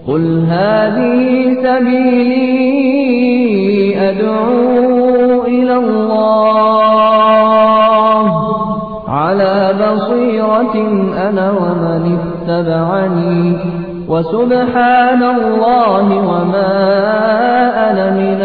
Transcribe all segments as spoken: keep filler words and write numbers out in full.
قل هذه سبيلي أدعو إلى الله على بصيرة أنا ومن اتبعني وسبحان الله وما أنا من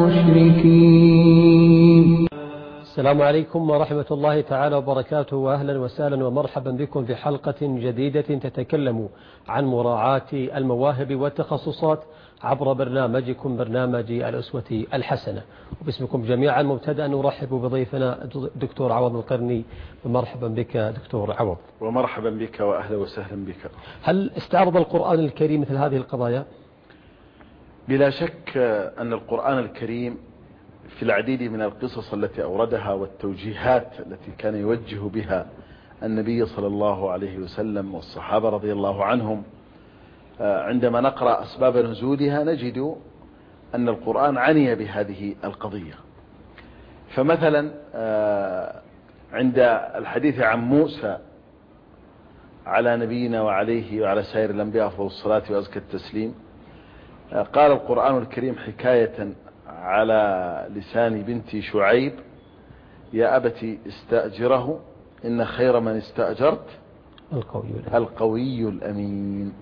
المشركين. السلام عليكم ورحمة الله تعالى وبركاته، وأهلا وسهلا ومرحبا بكم في حلقة جديدة تتكلم عن مراعاة المواهب والتخصصات عبر برنامجكم برنامج الأسوة الحسنة. وباسمكم جميعا مبتدأ نرحب بضيفنا دكتور عوض القرني. مرحبا بك دكتور عوض. ومرحبا بك وأهلا وسهلا بك. هل استعرض القرآن الكريم مثل هذه القضايا؟ بلا شك أن القرآن الكريم في العديد من القصص التي أوردها والتوجيهات التي كان يوجه بها النبي صلى الله عليه وسلم والصحابة رضي الله عنهم، عندما نقرأ أسباب نزولها نجد أن القرآن عني بهذه القضية. فمثلا عند الحديث عن موسى على نبينا وعليه وعلى سائر الأنبياء أفضل الصلاة وأزكى التسليم، قال القرآن الكريم حكاية على لسان بنت شعيب: يا أبت استأجره إن خير من استأجرت القوي, القوي الأمين.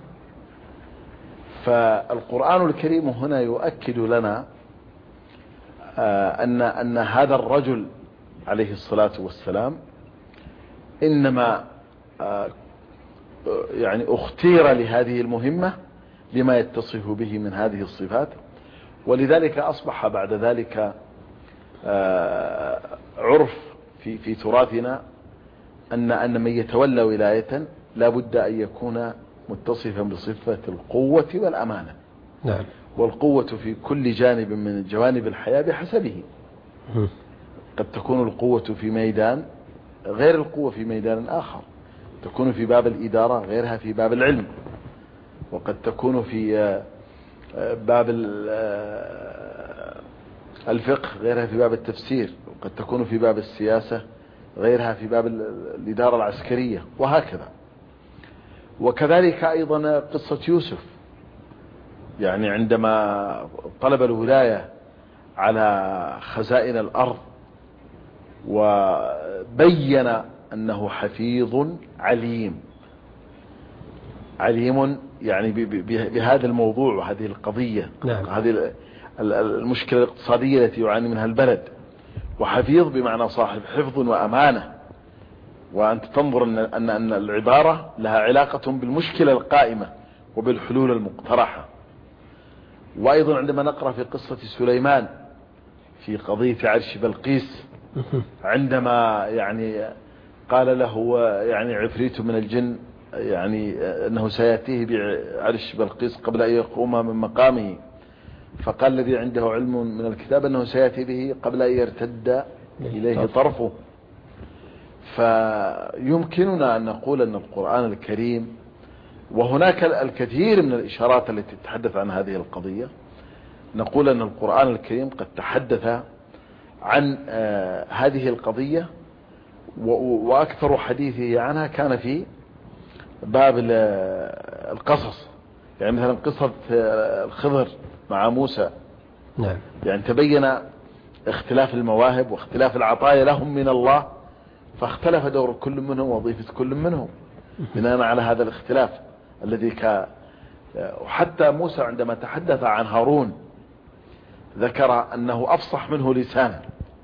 فالقرآن الكريم هنا يؤكد لنا أن أن هذا الرجل عليه الصلاة والسلام إنما يعني اختير لهذه المهمة لما يتصف به من هذه الصفات، ولذلك أصبح بعد ذلك عرف في في تراثنا أن أن من يتولى ولاية لا بد أن يكون متصفا بصفة القوة والأمانة. نعم. والقوة في كل جانب من جوانب الحياة بحسبه. قد تكون القوة في ميدان غير القوة في ميدان آخر، تكون في باب الإدارة غيرها في باب العلم، وقد تكون في باب الفقه غيرها في باب التفسير، وقد تكون في باب السياسة غيرها في باب الإدارة العسكرية، وهكذا. وكذلك أيضا قصة يوسف، يعني عندما طلب الولاية على خزائن الأرض وبين أنه حفيظ عليم عليم يعني بهذا الموضوع وهذه القضية. نعم. هذه المشكلة الاقتصادية التي يعاني منها البلد، وحفيظ بمعنى صاحب حفظ وأمانة. وأنت تنظر أن, أن, أن العبارة لها علاقة بالمشكلة القائمة وبالحلول المقترحة. وأيضا عندما نقرأ في قصة سليمان في قضية عرش بلقيس، عندما يعني قال له يعني عفريت من الجن يعني أنه سيأتيه بعرش بلقيس قبل أن يقوم من مقامه، فقال الذي عنده علم من الكتاب أنه سيأتي به قبل أن يرتد إليه طرفه. فيمكننا أن نقول أن القرآن الكريم، وهناك الكثير من الإشارات التي تتحدث عن هذه القضية، نقول أن القرآن الكريم قد تحدث عن هذه القضية، وأكثر حديثه عنها كان في باب القصص. يعني مثلا قصة الخضر مع موسى، نعم. يعني تبين اختلاف المواهب واختلاف العطايا لهم من الله، فاختلف دور كل منهم ووظيفة كل منهم بناء على هذا الاختلاف الذي كان. وحتى موسى عندما تحدث عن هارون ذكر أنه أفصح منه لسانا،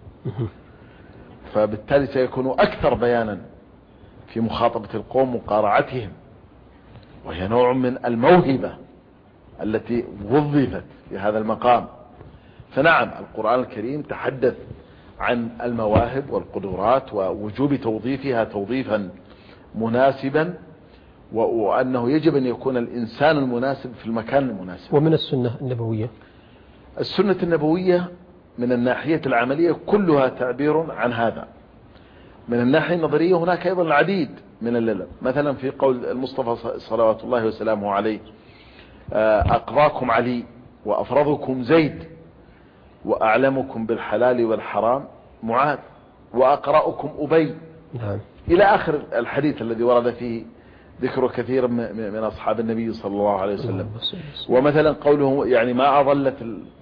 فبالتالي سيكون أكثر بيانا في مخاطبة القوم وقارعتهم، وهي نوع من الموهبة التي وظفت في هذا المقام. فنعم القرآن الكريم تحدث عن المواهب والقدرات ووجوب توظيفها توظيفا مناسبا، وأنه يجب أن يكون الإنسان المناسب في المكان المناسب. ومن السنة النبوية، السنة النبوية من الناحية العملية كلها تعبير عن هذا. من الناحية النظرية هناك أيضا العديد من الليل، مثلا في قول المصطفى صلوات الله وسلامه عليه: أقضاكم علي وأفرضكم زيد وأعلمكم بالحلال والحرام معاذ وأقرأكم أبي. نعم. إلى آخر الحديث الذي ورد فيه ذكر كثير من أصحاب النبي صلى الله عليه وسلم. ومثلا قوله يعني ما أضلت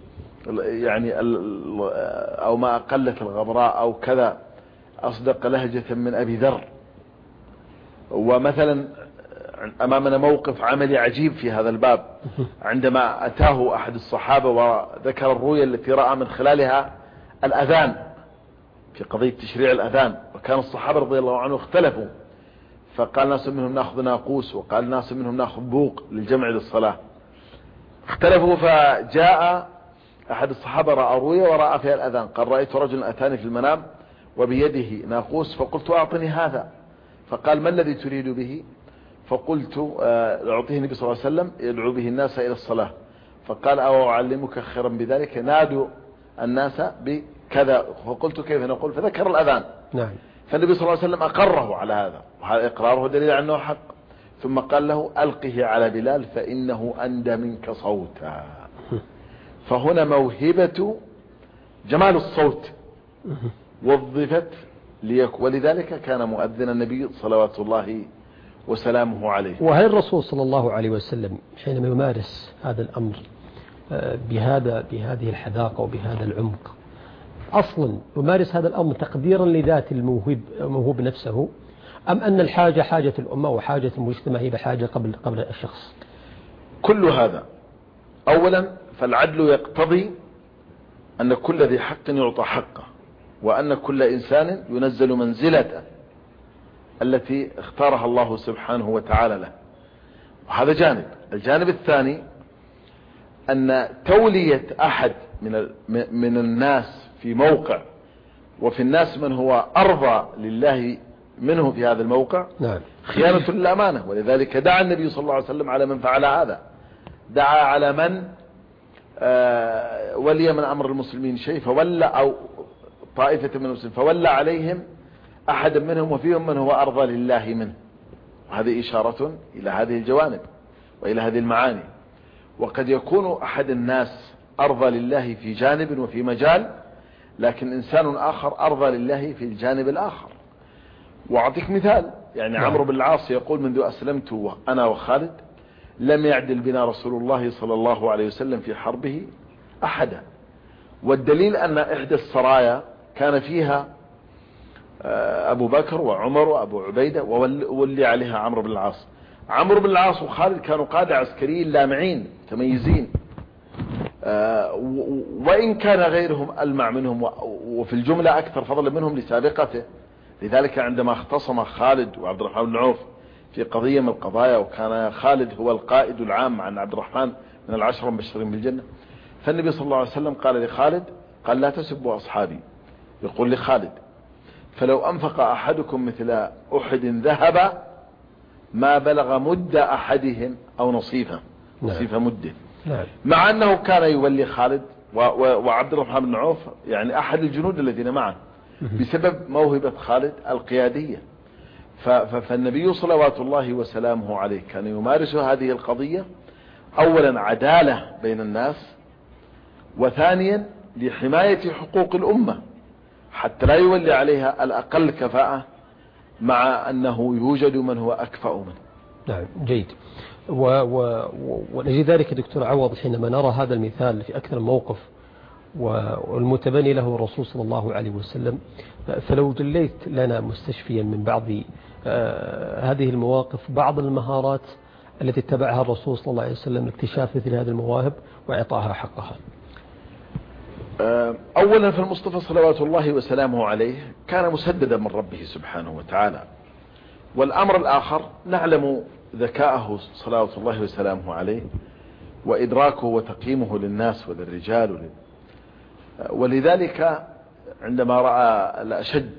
يعني أو ما أقلت الغبراء أو كذا أصدق لهجة من أبي ذر. ومثلا أمامنا موقف عملي عجيب في هذا الباب عندما أتاه أحد الصحابة وذكر الرؤيا التي رأى من خلالها الأذان في قضية تشريع الأذان، وكان الصحابة رضي الله عنهم اختلفوا، فقال ناس منهم نأخذ ناقوس وقال ناس منهم نأخذ بوق للجمع للصلاة. اختلفوا، فجاء أحد الصحابة رأى رؤيا ورأى فيها الأذان، قال رأيت رجلا أتاني في المنام وبيده ناقوس فقلت أعطني هذا، فقال ما الذي تريد به؟ فقلت أعطيه النبي صلى الله عليه وسلم يدعو به الناس إلى الصلاة. فقال أو أعلمك خيرا بذلك، نادوا الناس بكذا. فقلت كيف نقول؟ فذكر الأذان. نعم. فالنبي صلى الله عليه وسلم أقره على هذا، وهذا إقراره دليل على أنه حق. ثم قال له ألقه على بلال فإنه أندى منك صوتا. فهنا موهبة جمال الصوت وظفت ليك، ولذلك كان مؤذن النبي صلوات الله وسلامه عليه. وهل الرسول صلى الله عليه وسلم حينما يمارس هذا الأمر بهذا بهذه الحذاقة وبهذا العمق أصلا يمارس هذا الأمر تقديرا لذات الموهوب موهوب نفسه، أم أن الحاجة حاجة الأمة وحاجة المجتمع هي بحاجة قبل قبل الشخص؟ كل هذا. أولا فالعدل يقتضي أن كل ذي حق يعطى حقه، وأن كل إنسان ينزل منزلته التي اختارها الله سبحانه وتعالى له، وهذا جانب. الجانب الثاني أن تولية أحد من من الناس في موقع، وفي الناس من هو أرضى لله منه في هذا الموقع، نعم، خيانة للأمانة. ولذلك دعا النبي صلى الله عليه وسلم على من فعل هذا، دعا على من آه ولي من أمر المسلمين شيء فولى، أو طائفة من المسلمين فولى عليهم أحدا منهم وفيهم من هو أرضى لله منه. وهذه إشارة إلى هذه الجوانب وإلى هذه المعاني. وقد يكون أحد الناس أرضى لله في جانب وفي مجال، لكن إنسان آخر أرضى لله في الجانب الآخر. وأعطيك مثال، يعني عمرو بن العاص يقول منذ أسلمت وأنا وخالد لم يعدل بنا رسول الله صلى الله عليه وسلم في حربه أحدا. والدليل أن إحدى السرايا كان فيها أبو بكر وعمر وأبو عبيدة وولي عليها عمرو بن العاص. عمرو بن العاص وخالد كانوا قادة عسكريين لامعين متميزين، وإن كان غيرهم ألمع منهم وفي الجملة أكثر فضلا منهم لسابقته. لذلك عندما اختصم خالد وعبد الرحمن بن عوف في قضية من القضايا، وكان خالد هو القائد العام عن عبد الرحمن من العشرة المبشرين بالجنة، فالنبي صلى الله عليه وسلم قال لخالد، قال لا تسبوا أصحابي، يقول لخالد فلو أنفق أحدكم مثل أحد ذهب ما بلغ مد أحدهم أو نصيفه نصيفه مده. نعم. مع أنه كان يولي خالد وعبد الرحمن بن عوف يعني أحد الجنود الذين معه بسبب موهبة خالد القيادية. فالنبي صلوات الله وسلامه عليه كان يمارس هذه القضية، أولا عدالة بين الناس، وثانيا لحماية حقوق الأمة حتى لا يولي عليها الأقل كفاءة، مع أنه يوجد من هو أكفأ منه. نعم، جيد. ولذلك ذلك دكتور عوض حينما نرى هذا المثال في أكثر موقف والمتبني له الرسول صلى الله عليه وسلم، فلو دليت لنا مستشفيا من بعض هذه المواقف بعض المهارات التي اتبعها الرسول صلى الله عليه وسلم لاكتشاف مثل هذه المواهب وإعطائها حقها. أولا فالمصطفى صلوات الله وسلامه عليه كان مسددا من ربه سبحانه وتعالى. والأمر الآخر نعلم ذكاءه صلوات الله وسلامه عليه وإدراكه وتقييمه للناس وللرجال ولل... ولذلك عندما رأى الأشج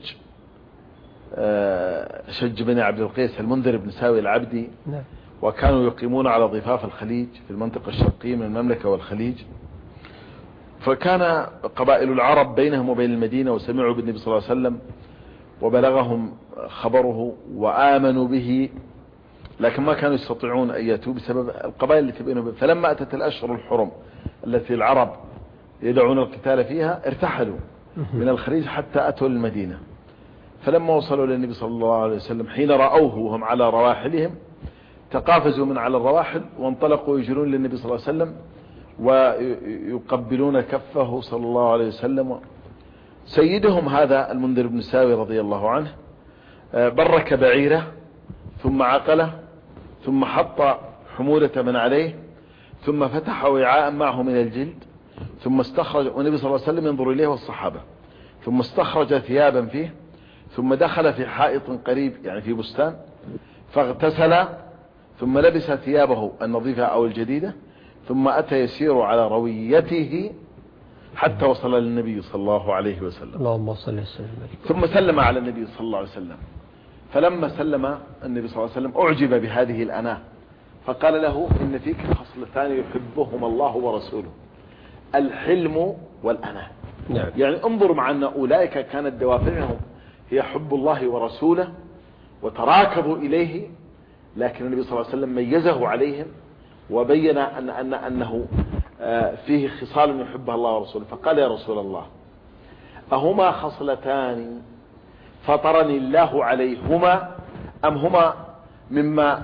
أشج بن عبد القيس المنذر بن ساوي العبدي، وكانوا يقيمون على ضفاف الخليج في المنطقة الشرقية من المملكة والخليج، فكان قبائل العرب بينهم وبين المدينة وسمعوا بالنبي صلى الله عليه وسلم وبلغهم خبره وآمنوا به، لكن ما كانوا يستطيعون أن يأتوا بسبب القبائل التي بينهم. فلما أتت الأشهر الحرم التي العرب يدعون القتال فيها ارتحلوا من الخليج حتى أتوا المدينة. فلما وصلوا للنبي صلى الله عليه وسلم حين رأوه وهم على رواحلهم تقافزوا من على الرواحل وانطلقوا يجرون للنبي صلى الله عليه وسلم ويقبلون كفه صلى الله عليه وسلم. سيدهم هذا المنذر بن ساوي رضي الله عنه برك بعيره ثم عقله ثم حط حمولة من عليه ثم فتح وعاء معه من الجلد ثم استخرج، والنبي صلى الله عليه وسلم ينظر إليه والصحابة، ثم استخرج ثيابا فيه ثم دخل في حائط قريب يعني في بستان فاغتسل ثم لبس ثيابه النظيفة أو الجديدة ثم أتى يسير على رويته حتى وصل للنبي صلى الله عليه وسلم. اللهم صل وسلم. ثم سلم على النبي صلى الله عليه وسلم. فلما سلم النبي صلى الله عليه وسلم أعجب بهذه الأناة فقال له إن فيك خصلتان يحبهما الله ورسوله، الحلم والأناة. نعم. يعني انظر مع أن أولئك كانت دوافعهم هي حب الله ورسوله وتراكضوا إليه، لكن النبي صلى الله عليه وسلم ميزه عليهم وبين أن أن أنه فيه خصال يحبها الله ورسوله. فقال يا رسول الله أهما خصلتان فطرني الله عليهما أم هما مما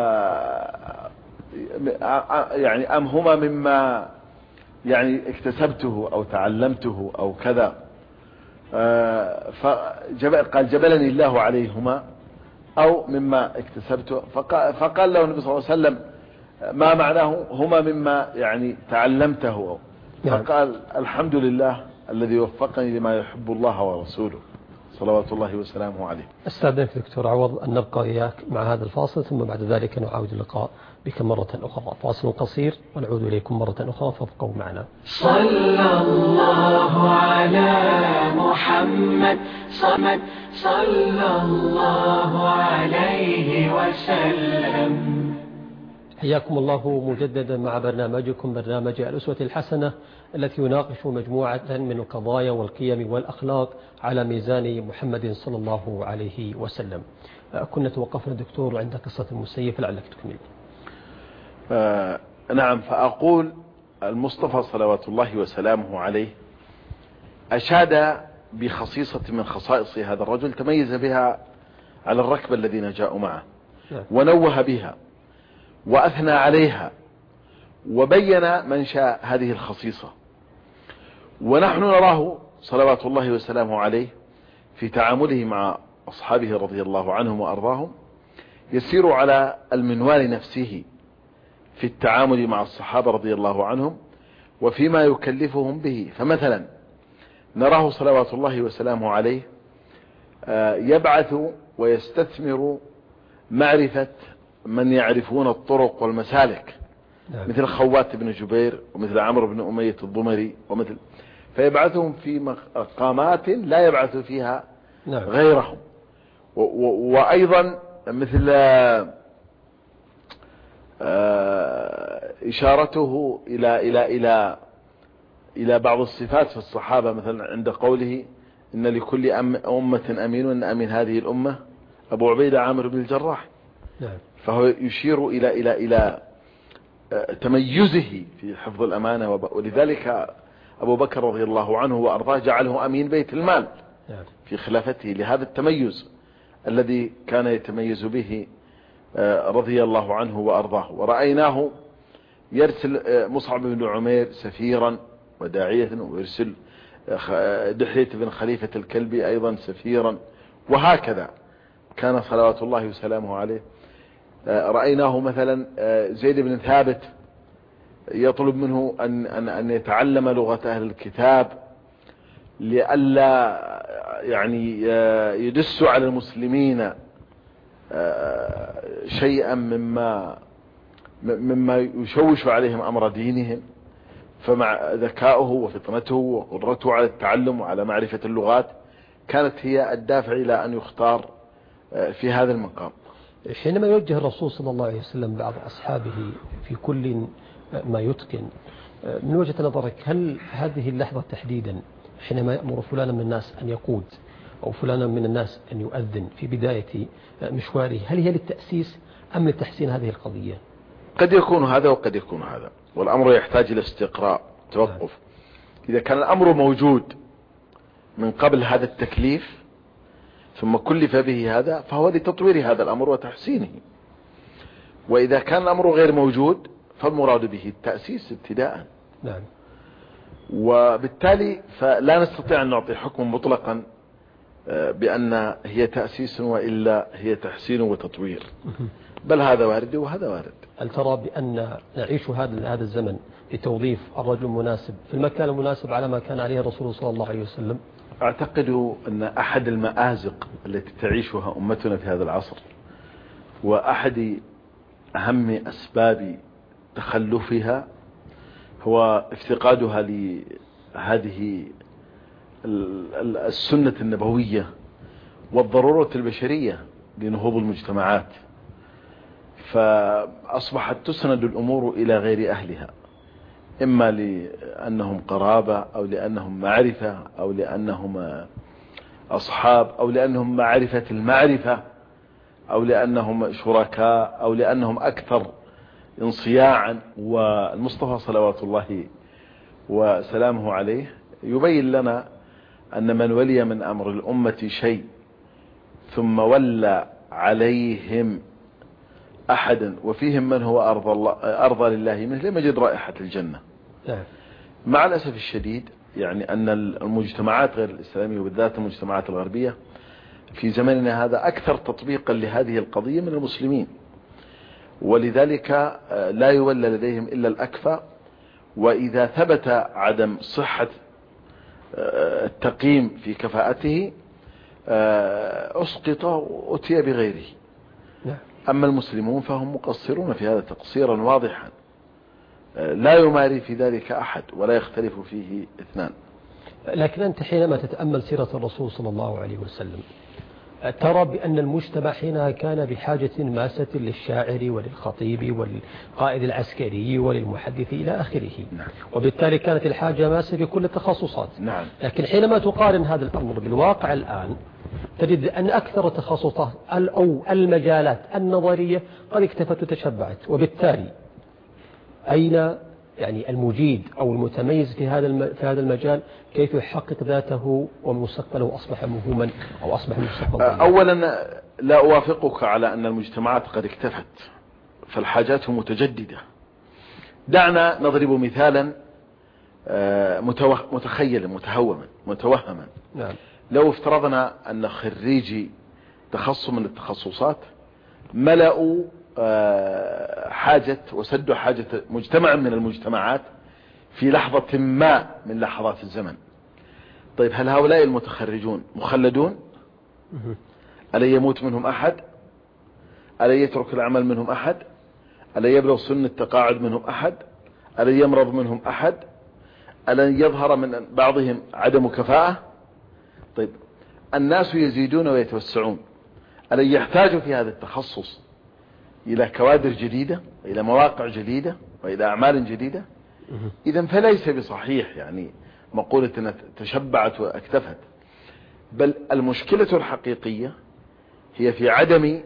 يعني أم هما مما يعني اكتسبته أو تعلمته أو كذا؟ فقال جبلني الله عليهما أو مما اكتسبته. فقال له النبي صلى الله عليه وسلم ما معناه هما مما يعني تعلمته؟ فقال الحمد لله الذي وفقني لما يحب الله ورسوله صلوات الله وسلامه عليه. استاذنك دكتور عوض أن نبقى إياك مع هذا الفاصل ثم بعد ذلك نعاود اللقاء بك مرة أخرى. فاصل قصير ونعود إليكم مرة أخرى فابقوا معنا. صلى الله على محمد صمد صلى الله عليه وسلم. حياكم الله مجددا مع برنامجكم برنامج الأسوة الحسنة التي يناقش مجموعة من القضايا والقيم والأخلاق على ميزان محمد صلى الله عليه وسلم. كنا توقفنا دكتور عند قصة المسيب لعلك تكمل. آه نعم. فأقول المصطفى صلوات الله وسلامه عليه أشاد بخصيصة من خصائص هذا الرجل تميز بها على الركب الذين جاءوا معه ونوه بها وأثنى عليها وبين منشأ هذه الخصيصة. ونحن نراه صلوات الله وسلامه عليه في تعامله مع أصحابه رضي الله عنهم وأرضاهم يسير على المنوال نفسه في التعامل مع الصحابة رضي الله عنهم وفيما يكلفهم به. فمثلا نراه صلوات الله وسلامه عليه يبعث ويستثمر معرفة من يعرفون الطرق والمسالك نعم. مثل خوات بن جبير ومثل عمرو بن أمية الضمري ومثل، فيبعثهم في مقامات لا يبعث فيها نعم. غيرهم. وأيضا مثل إشارته إلى إلى إلى إلى بعض الصفات في الصحابة، مثلا عند قوله إن لكل أمة أمين وإن أمين هذه الأمة أبو عبيدة عامر بن الجراح نعم. فهو يشير إلى إلى إلى تميزه في حفظ الأمانة. ولذلك أبو بكر رضي الله عنه وأرضاه جعله أمين بيت المال نعم. في خلافته لهذا التميز الذي كان يتميز به رضي الله عنه وأرضاه. ورأيناه يرسل مصعب بن عمير سفيرا وداعية، ويرسل دحية بن خليفة الكلبي أيضا سفيرا، وهكذا كان صلوات الله وسلامه عليه. رأيناه مثلا زيد بن ثابت يطلب منه أن, أن, أن يتعلم لغة أهل الكتاب لئلا يعني يدس على المسلمين شيئا مما مما يشوش عليهم أمر دينهم. فمع ذكائه وفطنته وقدرته على التعلم وعلى معرفة اللغات كانت هي الدافع إلى أن يختار في هذا المقام. حينما يوجه الرسول صلى الله عليه وسلم بعض أصحابه في كل ما يتقن، من وجهة نظرك هل هذه اللحظة تحديدا حينما يأمر فلانا من الناس أن يقود أو فلانا من الناس أن يؤذن في بداية مشواره، هل هي للتأسيس أم لتحسين هذه القضية؟ قد يكون هذا وقد يكون هذا، والأمر يحتاج إلى استقراء توقف. إذا كان الأمر موجود من قبل هذا التكليف ثم كلف به هذا فهو لتطوير هذا الأمر وتحسينه. وإذا كان الأمر غير موجود فالمراد به التأسيس ابتداء. نعم. وبالتالي فلا نستطيع أن نعطي حكم مطلقا بأن هي تأسيس وإلا هي تحسين وتطوير، بل هذا وارد وهذا وارد. هل ترى بأن نعيش هذا هذا الزمن بتوظيف الرجل المناسب في المكان المناسب على ما كان عليه الرسول صلى الله عليه وسلم؟ أعتقد أن أحد المآزق التي تعيشها أمتنا في هذا العصر وأحد أهم أسباب تخلفها هو افتقادها لهذه السنة النبوية والضرورة البشرية لنهوض المجتمعات، فأصبحت تسند الأمور إلى غير أهلها، إما لأنهم قرابة أو لأنهم معرفة أو لأنهم أصحاب أو لأنهم معرفة المعرفة أو لأنهم شركاء أو لأنهم أكثر انصياعا. والمصطفى صلوات الله وسلامه عليه يبين لنا أن من ولي من أمر الأمة شيء ثم ولى عليهم أحدا وفيهم من هو أرضى, الله أرضى لله منه لم يجد رائحة الجنة. مع الأسف الشديد يعني أن المجتمعات غير الإسلامية وبالذات المجتمعات الغربية في زمننا هذا أكثر تطبيقا لهذه القضية من المسلمين، ولذلك لا يولى لديهم إلا الأكفى، وإذا ثبت عدم صحة التقييم في كفاءته أسقط وأتي بغيره. أما المسلمون فهم مقصرون في هذا تقصيرا واضحا لا يماري في ذلك أحد ولا يختلف فيه اثنان. لكن أنت حينما تتأمل سيرة الرسول صلى الله عليه وسلم ترى بأن المجتمع حينها كان بحاجة ماسة للشاعر وللخطيب والقائد العسكري وللمحدث إلى آخره. نعم. وبالتالي كانت الحاجة ماسة بكل التخصصات. نعم. لكن حينما تقارن هذا الأمر بالواقع الآن تجد أن أكثر التخصصات أو المجالات النظرية قد اكتفت وتشبعت، وبالتالي أين يعني المجيد أو المتميز في هذا في هذا المجال كيف يحقق ذاته ومستقبله أصبح مهما أو أصبح مستقبلا؟ أولا لا أوافقك على أن المجتمعات قد اكتفت، فالحاجات متجددة. دعنا نضرب مثالا متخيلا متهوما متوهما. نعم. لو افترضنا أن خريجي تخصص من التخصصات ملأوا حاجة وسدوا حاجة مجتمع من المجتمعات في لحظة ما من لحظات الزمن، طيب هل هؤلاء المتخرجون مخلدون؟ ألا يموت منهم أحد؟ ألا يترك العمل منهم أحد؟ ألا يبلغ سن التقاعد منهم أحد؟ ألا يمرض منهم أحد؟ ألا يظهر من بعضهم عدم كفاءة؟ طيب الناس يزيدون ويتوسعون، ألا يحتاجوا في هذا التخصص إلى كوادر جديدة وإلى مواقع جديدة وإلى أعمال جديدة؟ إذن فليس بصحيح يعني مقولة أنها تشبعت واكتفت، بل المشكلة الحقيقية هي في عدم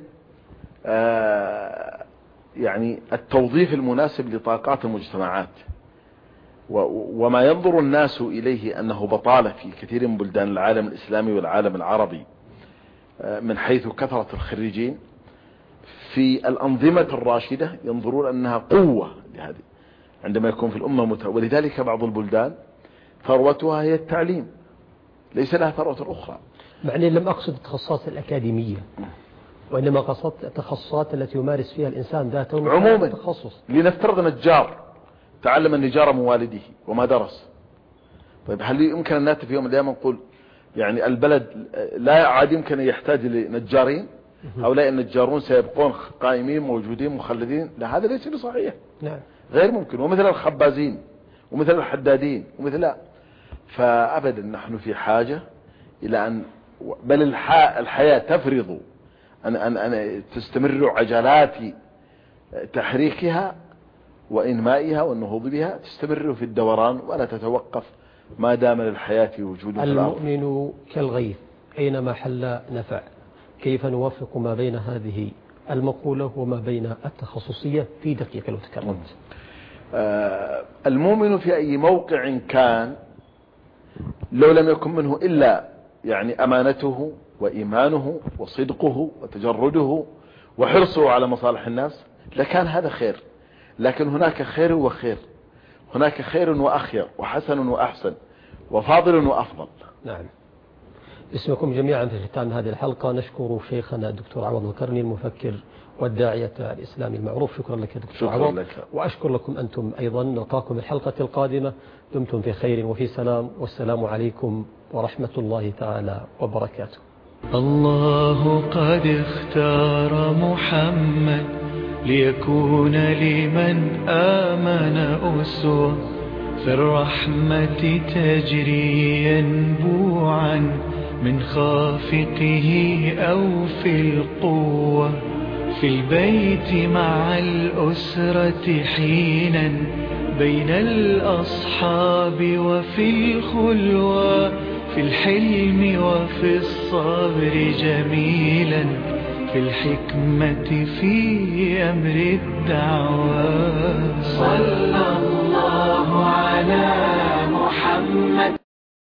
آه يعني التوظيف المناسب لطاقات المجتمعات، وما ينظر الناس إليه أنه بطالة في كثير من بلدان العالم الإسلامي والعالم العربي آه من حيث كثرة الخريجين، في الأنظمة الراشدة ينظرون أنها قوة لهذه عندما يكون في الأمة مت... ولذلك بعض البلدان ثروتها هي التعليم ليس لها ثروة أخرى. معني لم أقصد التخصصات الأكاديمية، وإنما قصدت التخصصات التي يمارس فيها الإنسان ذاته عموما. تخصص. لنفترض نجار تعلم النجارة من والده وما درس، طيب هل يمكن أن نأتي في يوم من الأيام نقول يعني البلد لا عاد يمكن أن يحتاج لنجارين؟ هؤلاء النجارون سيبقون قائمين موجودين مخلدين؟ لا، هذا ليس بصحيح. نعم. غير ممكن. ومثل الخبازين ومثل الحدادين ومثل، فأبدا نحن في حاجة إلى أن بل الحياة تفرض أن, أن, أن تستمر عجلات تحريكها وإنمائها والنهوض بها تستمر في الدوران ولا تتوقف ما دام للحياة وجود. المؤمن كالغيث أينما حل نفع. كيف نوفق ما بين هذه المقولة وما بين التخصصية في دقيقة لو تكرمت؟ آه المؤمن في أي موقع كان لو لم يكن منه إلا يعني أمانته وإيمانه وصدقه وتجرده وحرصه على مصالح الناس لكان هذا خير. لكن هناك خير وخير، هناك خير وأخير وحسن وأحسن وفاضل وأفضل. نعم. اسمكم جميعا في ختام هذه الحلقة نشكر شيخنا الدكتور عوض القرني المفكر والداعية الإسلامي المعروف. شكرا لك دكتور عوض. لك. وأشكر لكم أنتم أيضا. نلقاكم الحلقة القادمة. دمتم في خير وفي سلام، والسلام عليكم ورحمة الله تعالى وبركاته. الله قد اختار محمد ليكون لمن آمن أسوة، في الرحمة تجري ينبوعا من خافقه أو في القوة، في البيت مع الأسرة حينا بين الأصحاب وفي الخلوة، في الحلم وفي الصبر جميلا، في الحكمة في أمر الدعوة. صلى الله على محمد.